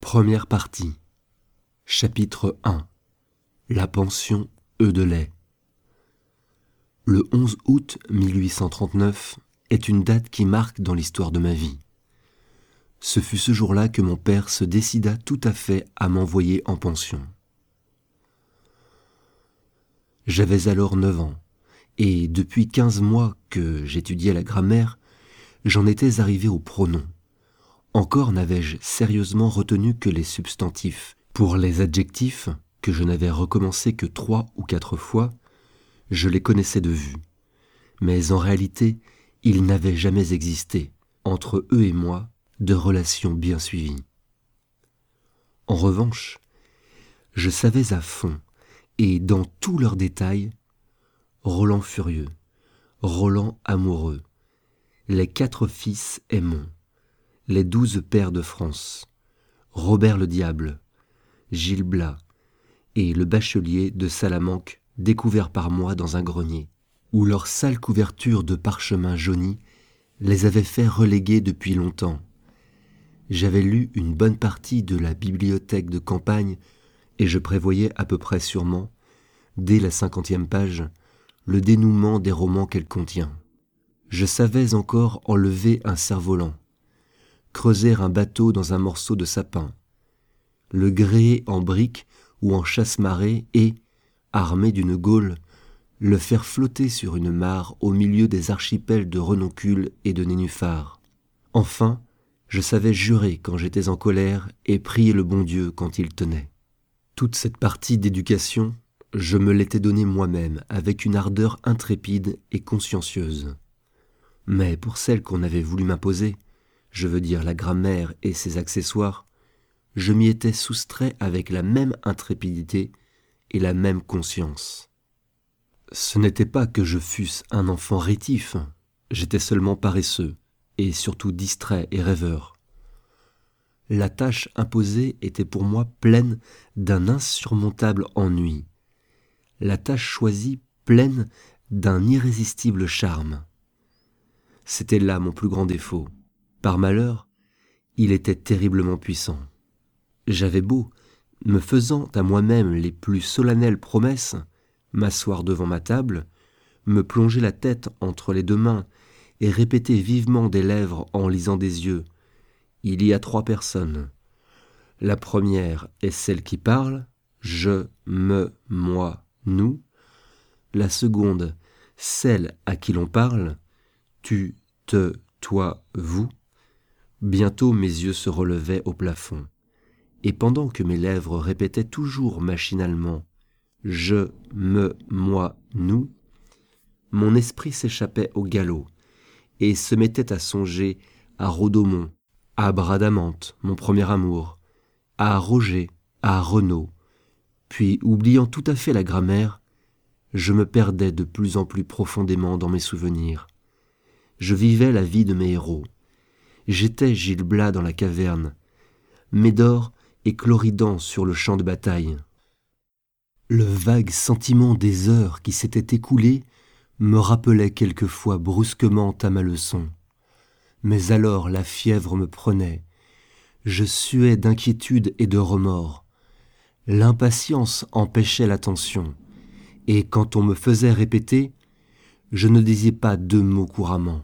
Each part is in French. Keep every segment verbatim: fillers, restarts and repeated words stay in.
Première partie. Chapitre un. La pension Eudelet. Le onze août mille huit cent trente-neuf est une date qui marque dans l'histoire de ma vie. Ce fut ce jour-là que mon père se décida tout à fait à m'envoyer en pension. J'avais alors neuf ans, et depuis quinze mois que j'étudiais la grammaire, j'en étais arrivé au pronom. Encore n'avais-je sérieusement retenu que les substantifs. Pour les adjectifs, que je n'avais recommencé que trois ou quatre fois, je les connaissais de vue. Mais en réalité, il n'avait jamais existé, entre eux et moi, de relation bien suivie. En revanche, je savais à fond, et dans tous leurs détails, Roland furieux, Roland amoureux, les quatre fils aimants, les douze pairs de France, Robert le Diable, Gil Blas et le bachelier de Salamanque découvert par moi dans un grenier, où leur sale couverture de parchemin jauni les avait fait reléguer depuis longtemps. J'avais lu une bonne partie de la bibliothèque de campagne et je prévoyais à peu près sûrement, dès la cinquantième page, le dénouement des romans qu'elle contient. Je savais encore enlever un cerf-volant, creuser un bateau dans un morceau de sapin, le gréer en briques ou en chasse-marée et, armé d'une gaule, le faire flotter sur une mare au milieu des archipels de renoncule et de nénuphars. Enfin, je savais jurer quand j'étais en colère et prier le bon Dieu quand il tenait. Toute cette partie d'éducation, je me l'étais donnée moi-même avec une ardeur intrépide et consciencieuse. Mais pour celle qu'on avait voulu m'imposer, je veux dire la grammaire et ses accessoires, je m'y étais soustrait avec la même intrépidité et la même conscience. Ce n'était pas que je fusse un enfant rétif, j'étais seulement paresseux, et surtout distrait et rêveur. La tâche imposée était pour moi pleine d'un insurmontable ennui, la tâche choisie pleine d'un irrésistible charme. C'était là mon plus grand défaut. Par malheur, il était terriblement puissant. J'avais beau, me faisant à moi-même les plus solennelles promesses, m'asseoir devant ma table, me plonger la tête entre les deux mains et répéter vivement des lèvres en lisant des yeux. Il y a trois personnes. La première est celle qui parle, je, me, moi, nous. La seconde, celle à qui l'on parle, tu, te, toi, vous. Bientôt mes yeux se relevaient au plafond, et pendant que mes lèvres répétaient toujours machinalement « je, me, moi, nous », mon esprit s'échappait au galop et se mettait à songer à Rodomont, à Bradamante, mon premier amour, à Roger, à Renaud, puis, oubliant tout à fait la grammaire, je me perdais de plus en plus profondément dans mes souvenirs. Je vivais la vie de mes héros. J'étais Gil Blas dans la caverne, Médor et Cloridan sur le champ de bataille. Le vague sentiment des heures qui s'étaient écoulées me rappelait quelquefois brusquement à ma leçon. Mais alors la fièvre me prenait, je suais d'inquiétude et de remords. L'impatience empêchait l'attention, et quand on me faisait répéter, je ne disais pas deux mots couramment.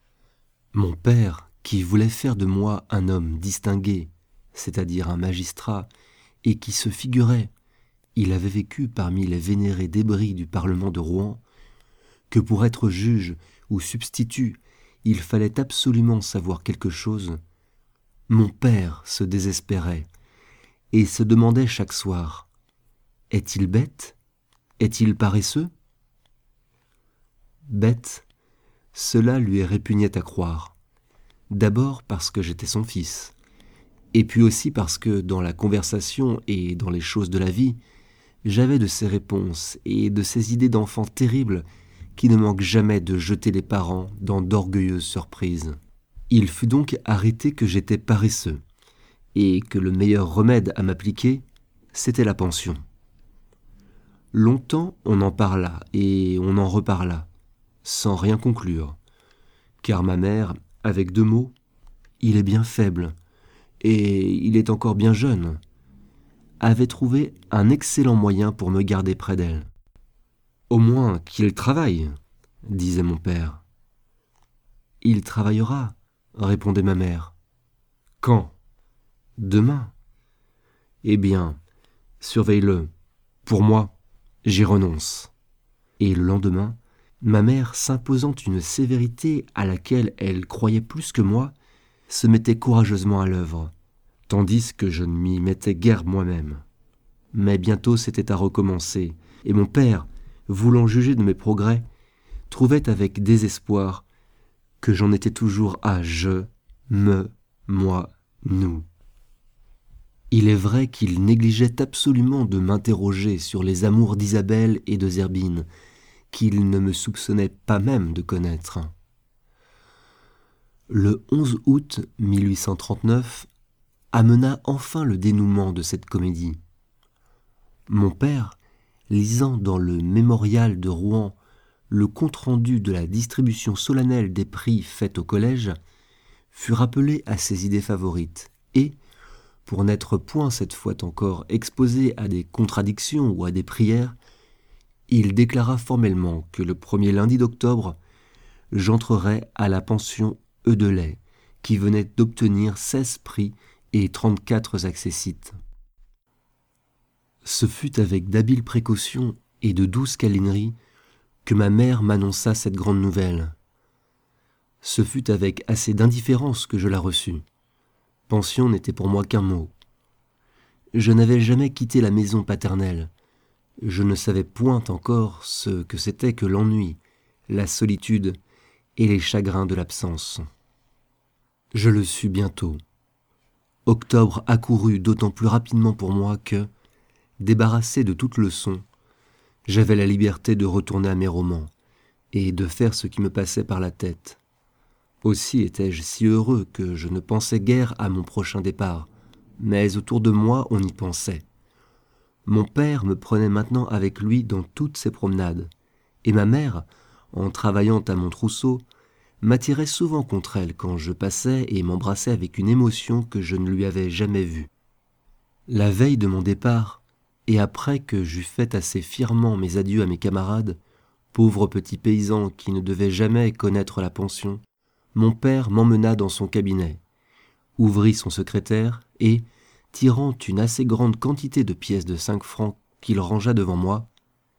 Mon père, qui voulait faire de moi un homme distingué, c'est-à-dire un magistrat, et qui se figurait, il avait vécu parmi les vénérés débris du Parlement de Rouen, que pour être juge ou substitut, il fallait absolument savoir quelque chose, mon père se désespérait et se demandait chaque soir, « Est-il bête ? Est-il paresseux ?» Bête, cela lui répugnait à croire. D'abord parce que j'étais son fils, et puis aussi parce que dans la conversation et dans les choses de la vie, j'avais de ces réponses et de ces idées d'enfant terribles qui ne manquent jamais de jeter les parents dans d'orgueilleuses surprises. Il fut donc arrêté que j'étais paresseux, et que le meilleur remède à m'appliquer, c'était la pension. Longtemps on en parla et on en reparla, sans rien conclure, car ma mère, avec deux mots, « il est bien faible », et il est encore bien jeune, avait trouvé un excellent moyen pour me garder près d'elle. « Au moins qu'il travaille, » disait mon père. « Il travaillera, » répondait ma mère. « Quand ? Demain. Eh bien, surveille-le. Pour moi, j'y renonce. » Et le lendemain, ma mère, s'imposant une sévérité à laquelle elle croyait plus que moi, se mettait courageusement à l'œuvre, tandis que je ne m'y mettais guère moi-même. Mais bientôt c'était à recommencer, et mon père, voulant juger de mes progrès, trouvait avec désespoir que j'en étais toujours à je, me, moi, nous. Il est vrai qu'il négligeait absolument de m'interroger sur les amours d'Isabelle et de Zerbine, qu'il ne me soupçonnait pas même de connaître. Le onze août mille huit cent trente-neuf amena enfin le dénouement de cette comédie. Mon père, lisant dans le mémorial de Rouen le compte-rendu de la distribution solennelle des prix faite au collège, fut rappelé à ses idées favorites et, pour n'être point cette fois encore exposé à des contradictions ou à des prières, il déclara formellement que le premier lundi d'octobre, j'entrerais à la pension Eudelet, qui venait d'obtenir seize prix et trente-quatre accessites. Ce fut avec d'habiles précautions et de douces câlineries que ma mère m'annonça cette grande nouvelle. Ce fut avec assez d'indifférence que je la reçus. Pension n'était pour moi qu'un mot. Je n'avais jamais quitté la maison paternelle. Je ne savais point encore ce que c'était que l'ennui, la solitude et les chagrins de l'absence. Je le sus bientôt. Octobre accourut d'autant plus rapidement pour moi que, débarrassé de toute leçon, j'avais la liberté de retourner à mes romans et de faire ce qui me passait par la tête. Aussi étais-je si heureux que je ne pensais guère à mon prochain départ, mais autour de moi on y pensait. Mon père me prenait maintenant avec lui dans toutes ses promenades, et ma mère, en travaillant à mon trousseau, m'attirait souvent contre elle quand je passais et m'embrassait avec une émotion que je ne lui avais jamais vue. La veille de mon départ, et après que j'eus fait assez fièrement mes adieux à mes camarades, pauvres petits paysans qui ne devaient jamais connaître la pension, mon père m'emmena dans son cabinet, ouvrit son secrétaire et, tirant une assez grande quantité de pièces de cinq francs qu'il rangea devant moi,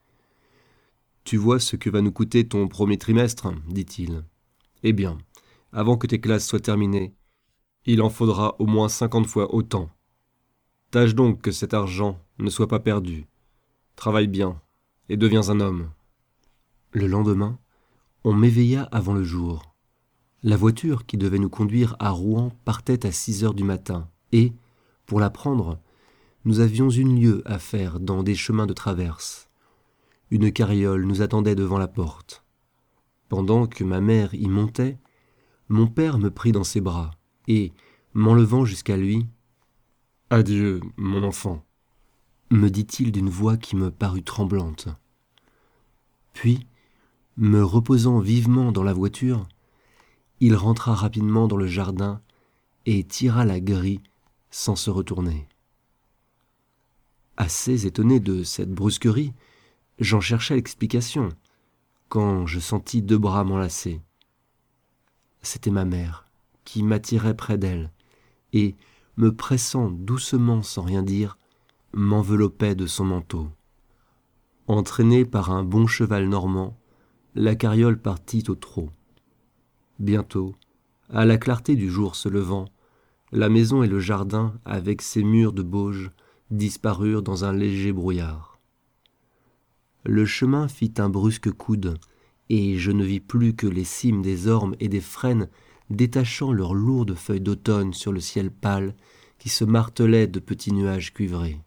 « Tu vois ce que va nous coûter ton premier trimestre, dit-il. Eh bien, avant que tes classes soient terminées, il en faudra au moins cinquante fois autant. Tâche donc que cet argent ne soit pas perdu. Travaille bien et deviens un homme. » Le lendemain, on m'éveilla avant le jour. La voiture qui devait nous conduire à Rouen partait à six heures du matin et, pour la prendre, nous avions une lieue à faire dans des chemins de traverse. Une carriole nous attendait devant la porte. Pendant que ma mère y montait, mon père me prit dans ses bras et, m'enlevant jusqu'à lui, « Adieu, mon enfant », me dit-il d'une voix qui me parut tremblante. Puis, me reposant vivement dans la voiture, il rentra rapidement dans le jardin et tira la grille sans se retourner. Assez étonné de cette brusquerie, j'en cherchais l'explication, quand je sentis deux bras m'enlacer. C'était ma mère, qui m'attirait près d'elle, et, me pressant doucement sans rien dire, m'enveloppait de son manteau. Entraînée par un bon cheval normand, la carriole partit au trot. Bientôt, à la clarté du jour se levant, la maison et le jardin, avec ses murs de bauge, disparurent dans un léger brouillard. Le chemin fit un brusque coude, et je ne vis plus que les cimes des ormes et des frênes détachant leurs lourdes feuilles d'automne sur le ciel pâle qui se martelait de petits nuages cuivrés.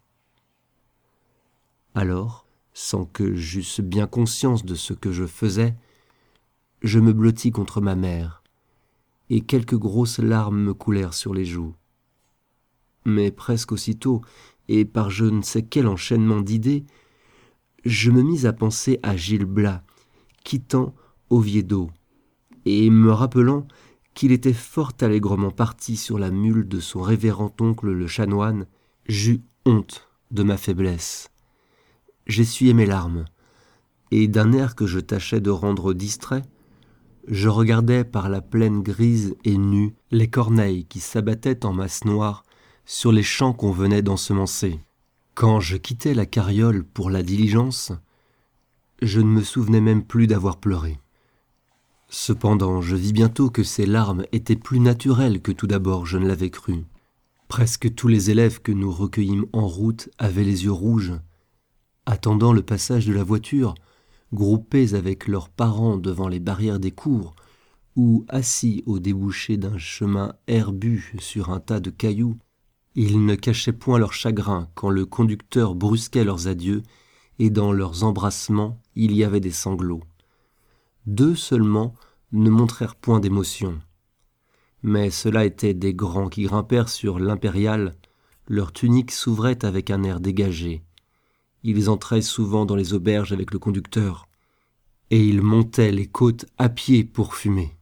Alors, sans que j'eusse bien conscience de ce que je faisais, je me blottis contre ma mère, et quelques grosses larmes me coulèrent sur les joues. Mais presque aussitôt, et par je ne sais quel enchaînement d'idées, je me mis à penser à Gil Blas, quittant Oviedo, et me rappelant qu'il était fort allègrement parti sur la mule de son révérend oncle le chanoine, j'eus honte de ma faiblesse. J'essuyai mes larmes, et d'un air que je tâchais de rendre distrait, je regardais par la plaine grise et nue les corneilles qui s'abattaient en masse noire sur les champs qu'on venait d'ensemencer. Quand je quittais la carriole pour la diligence, je ne me souvenais même plus d'avoir pleuré. Cependant, je vis bientôt que ces larmes étaient plus naturelles que tout d'abord je ne l'avais cru. Presque tous les élèves que nous recueillîmes en route avaient les yeux rouges, attendant le passage de la voiture, groupés avec leurs parents devant les barrières des cours, ou assis au débouché d'un chemin herbu sur un tas de cailloux, ils ne cachaient point leur chagrin quand le conducteur brusquait leurs adieux, et dans leurs embrassements il y avait des sanglots. Deux seulement ne montrèrent point d'émotion. Mais cela étaient des grands qui grimpèrent sur l'impériale, leur tunique s'ouvrait avec un air dégagé. Ils entraient souvent dans les auberges avec le conducteur, et ils montaient les côtes à pied pour fumer.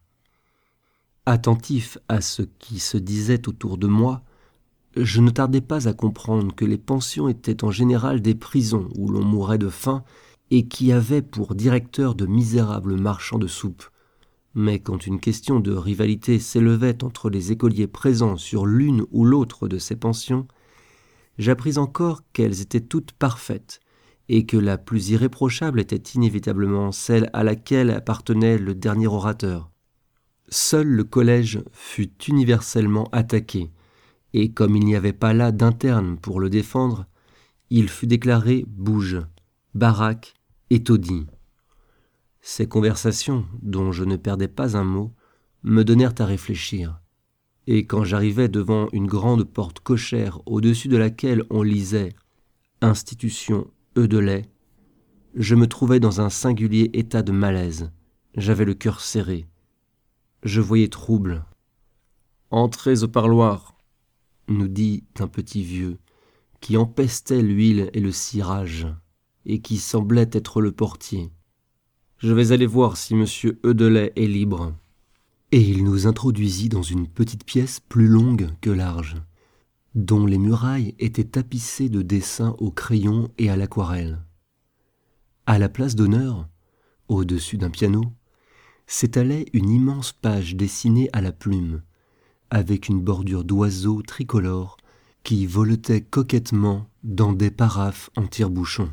Attentif à ce qui se disait autour de moi, je ne tardai pas à comprendre que les pensions étaient en général des prisons où l'on mourait de faim et qui avaient pour directeurs de misérables marchands de soupe. Mais quand une question de rivalité s'élevait entre les écoliers présents sur l'une ou l'autre de ces pensions, j'appris encore qu'elles étaient toutes parfaites et que la plus irréprochable était inévitablement celle à laquelle appartenait le dernier orateur. Seul le collège fut universellement attaqué, et comme il n'y avait pas là d'interne pour le défendre, il fut déclaré bouge, baraque et taudis. Ces conversations, dont je ne perdais pas un mot, me donnèrent à réfléchir, et quand j'arrivai devant une grande porte cochère au-dessus de laquelle on lisait « Institution Eudelet », je me trouvais dans un singulier état de malaise. J'avais le cœur serré. Je voyais trouble. « Entrez au parloir », nous dit un petit vieux, qui empestait l'huile et le cirage, et qui semblait être le portier. « Je vais aller voir si monsieur Eudelet est libre. » Et il nous introduisit dans une petite pièce plus longue que large, dont les murailles étaient tapissées de dessins au crayon et à l'aquarelle. À la place d'honneur, au-dessus d'un piano, s'étalait une immense page dessinée à la plume, avec une bordure d'oiseaux tricolores qui voletaient coquettement dans des paraphes en tire-bouchon.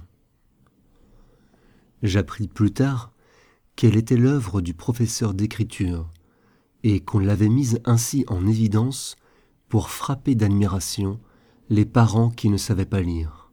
J'appris plus tard qu'elle était l'œuvre du professeur d'écriture et qu'on l'avait mise ainsi en évidence pour frapper d'admiration les parents qui ne savaient pas lire.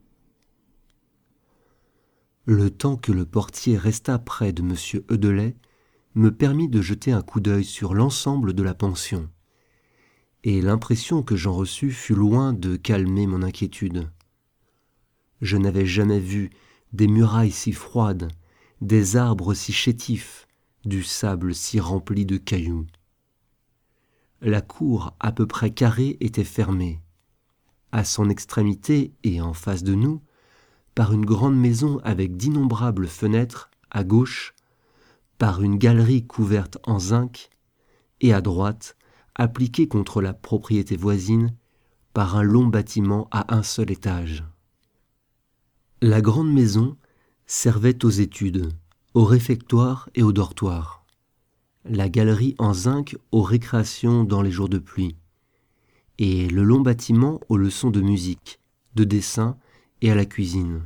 Le temps que le portier resta près de monsieur Eudelet me permit de jeter un coup d'œil sur l'ensemble de la pension, et l'impression que j'en reçus fut loin de calmer mon inquiétude. Je n'avais jamais vu des murailles si froides, des arbres si chétifs, du sable si rempli de cailloux. La cour à peu près carrée était fermée. À son extrémité et en face de nous, par une grande maison avec d'innombrables fenêtres, à gauche, par une galerie couverte en zinc, et à droite, appliquée contre la propriété voisine, par un long bâtiment à un seul étage. La grande maison servait aux études, au réfectoire et au dortoir. La galerie en zinc aux récréations dans les jours de pluie, et le long bâtiment aux leçons de musique, de dessin et à la cuisine.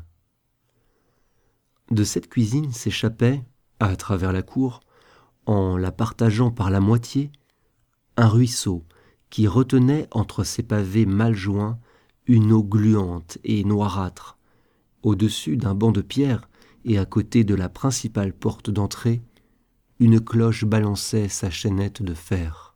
De cette cuisine s'échappait, à travers la cour, en la partageant par la moitié, un ruisseau qui retenait entre ses pavés mal joints une eau gluante et noirâtre. Au-dessus d'un banc de pierre et à côté de la principale porte d'entrée, une cloche balançait sa chaînette de fer.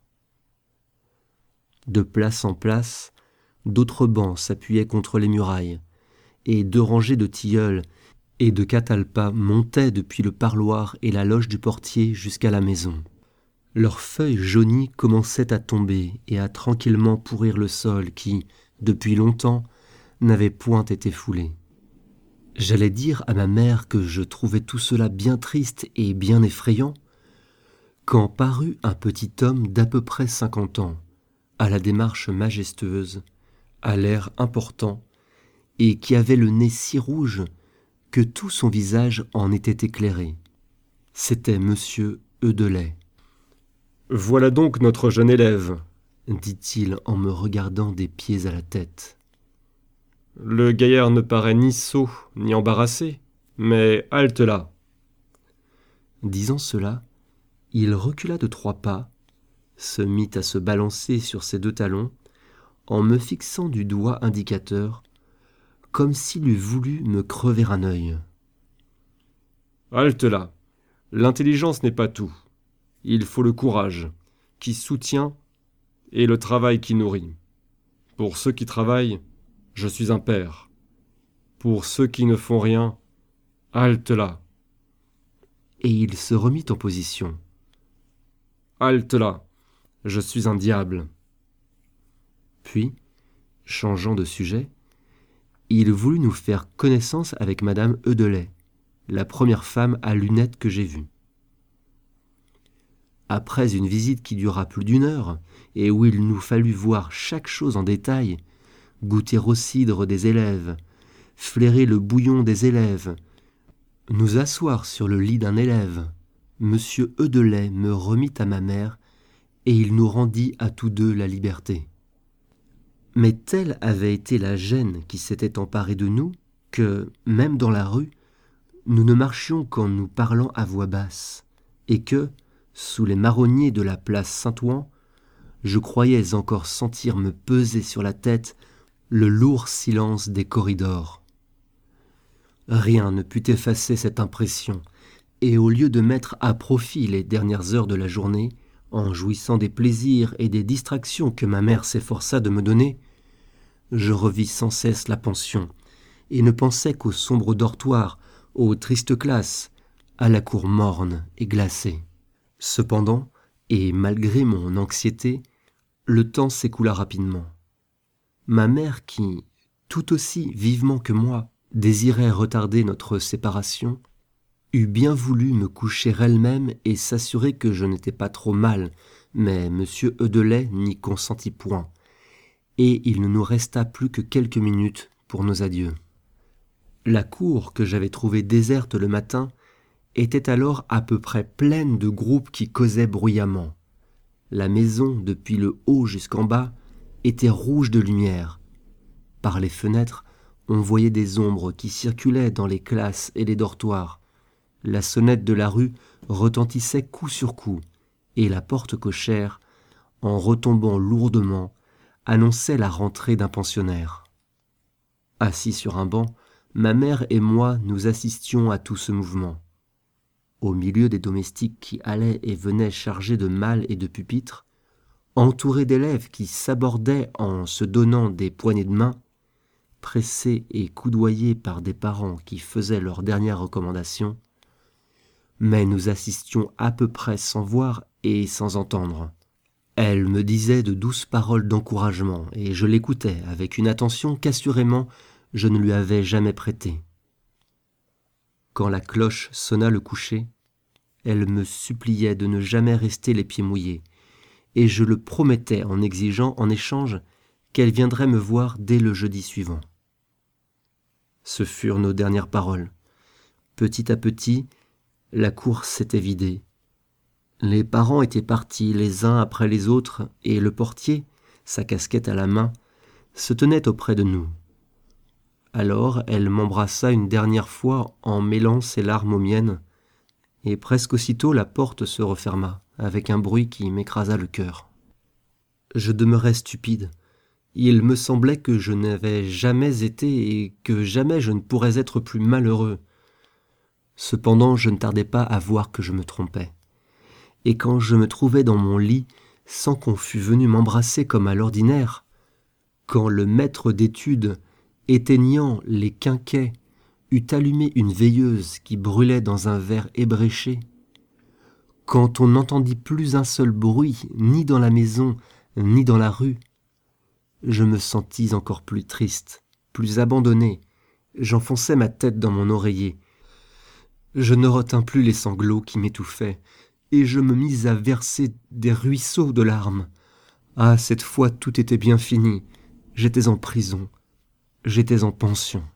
De place en place, d'autres bancs s'appuyaient contre les murailles, et deux rangées de tilleuls et de catalpas montaient depuis le parloir et la loge du portier jusqu'à la maison. Leurs feuilles jaunies commençaient à tomber et à tranquillement pourrir le sol qui, depuis longtemps, n'avait point été foulé. J'allais dire à ma mère que je trouvais tout cela bien triste et bien effrayant, quand parut un petit homme d'à peu près cinquante ans, à la démarche majestueuse, à l'air important, et qui avait le nez si rouge que tout son visage en était éclairé. C'était Monsieur Eudelet. « Voilà donc notre jeune élève, » dit-il en me regardant des pieds à la tête. « Le gaillard ne paraît ni sot ni embarrassé, mais halte là. » Disant cela, il recula de trois pas, se mit à se balancer sur ses deux talons, en me fixant du doigt indicateur, comme s'il eût voulu me crever un œil. « Halte là. L'intelligence n'est pas tout. Il faut le courage, qui soutient, et le travail qui nourrit. Pour ceux qui travaillent, je suis un père. Pour ceux qui ne font rien, halte là. » Et il se remit en position. « Halte là, je suis un diable. » Puis, changeant de sujet, il voulut nous faire connaissance avec Madame Eudelet, la première femme à lunettes que j'ai vue. Après une visite qui dura plus d'une heure, et où il nous fallut voir chaque chose en détail, goûter au cidre des élèves, flairer le bouillon des élèves, nous asseoir sur le lit d'un élève, Monsieur Eudelet me remit à ma mère, et il nous rendit à tous deux la liberté. Mais telle avait été la gêne qui s'était emparée de nous, que, même dans la rue, nous ne marchions qu'en nous parlant à voix basse, et que, sous les marronniers de la place Saint-Ouen, je croyais encore sentir me peser sur la tête le lourd silence des corridors. Rien ne put effacer cette impression, et au lieu de mettre à profit les dernières heures de la journée, en jouissant des plaisirs et des distractions que ma mère s'efforça de me donner, je revis sans cesse la pension, et ne pensais qu'au sombre dortoir, aux tristes classes, à la cour morne et glacée. Cependant, et malgré mon anxiété, le temps s'écoula rapidement. Ma mère qui, tout aussi vivement que moi, désirait retarder notre séparation, eût bien voulu me coucher elle-même et s'assurer que je n'étais pas trop mal, mais Monsieur Eudelet n'y consentit point, et il ne nous resta plus que quelques minutes pour nos adieux. La cour que j'avais trouvée déserte le matin était alors à peu près pleine de groupes qui causaient bruyamment. La maison, depuis le haut jusqu'en bas, était rouge de lumière. Par les fenêtres, on voyait des ombres qui circulaient dans les classes et les dortoirs. La sonnette de la rue retentissait coup sur coup, et la porte cochère, en retombant lourdement, annonçait la rentrée d'un pensionnaire. Assis sur un banc, ma mère et moi nous assistions à tout ce mouvement. Au milieu des domestiques qui allaient et venaient chargés de malles et de pupitres, entourés d'élèves qui s'abordaient en se donnant des poignées de main, pressés et coudoyés par des parents qui faisaient leurs dernières recommandations, mais nous assistions à peu près sans voir et sans entendre. Elle me disait de douces paroles d'encouragement, et je l'écoutais avec une attention qu'assurément je ne lui avais jamais prêtée. Quand la cloche sonna le coucher, elle me suppliait de ne jamais rester les pieds mouillés, et je le promettais en exigeant en échange qu'elle viendrait me voir dès le jeudi suivant. Ce furent nos dernières paroles. Petit à petit, la cour s'était vidée. Les parents étaient partis les uns après les autres, et le portier, sa casquette à la main, se tenait auprès de nous. Alors elle m'embrassa une dernière fois en mêlant ses larmes aux miennes, et presque aussitôt la porte se referma, avec un bruit qui m'écrasa le cœur. Je demeurais stupide. Il me semblait que je n'avais jamais été et que jamais je ne pourrais être plus malheureux. Cependant, je ne tardai pas à voir que je me trompais. Et quand je me trouvais dans mon lit, sans qu'on fût venu m'embrasser comme à l'ordinaire, quand le maître d'études, éteignant les quinquets, eût allumé une veilleuse qui brûlait dans un verre ébréché, quand on n'entendit plus un seul bruit, ni dans la maison, ni dans la rue, je me sentis encore plus triste, plus abandonné. J'enfonçai ma tête dans mon oreiller. Je ne retins plus les sanglots qui m'étouffaient, et je me mis à verser des ruisseaux de larmes. Ah, cette fois tout était bien fini. J'étais en prison. J'étais en pension.